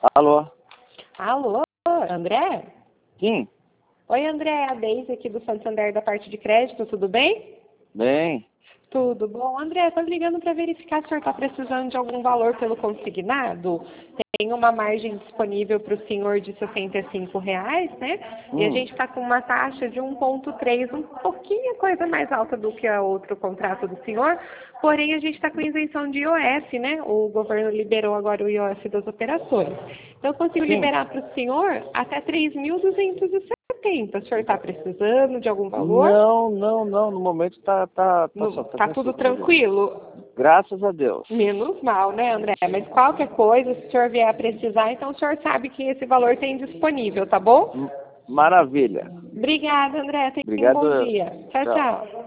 Alô? Alô, André? Sim, Oi, André, é a Deise aqui do Santander da parte de crédito, tudo bem? bem. Tudo bom. André, estou ligando para verificar se o senhor está precisando de algum valor pelo consignado. Tem uma margem disponível para o senhor de R$ 65, né? E a gente está com uma taxa de 1,3, um pouquinho coisa mais alta do que o outro contrato do senhor, porém a gente está com isenção de IOF, né? O governo liberou agora o IOF das operações. Então eu consigo Sim. liberar para o senhor até 3.270. O senhor está precisando de algum valor? Não, no momento tá Tá tudo tranquilo? Graças a Deus. Menos mal, né, André? Mas qualquer coisa, se o senhor vier a precisar, então o senhor sabe que esse valor tem disponível, tá bom? Maravilha. Obrigada, André. Tenha um bom Obrigado. dia. Tchau, Tchau. tchau.